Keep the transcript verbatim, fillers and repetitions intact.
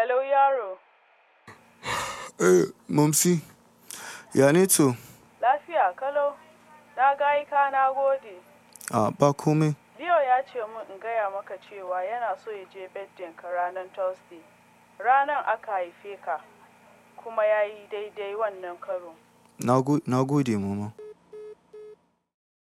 Hello yaro. Eh, Momsi, ya ne to? Lafiya kalau. Na ga ka na gode. A ba komai. Leo ya ce mun in gaya maka cewa yana so ya je birthday ka ranar Thursday. Ranar aka haife ka, kuma ya yi daidai wannan karo. Na gode, mama.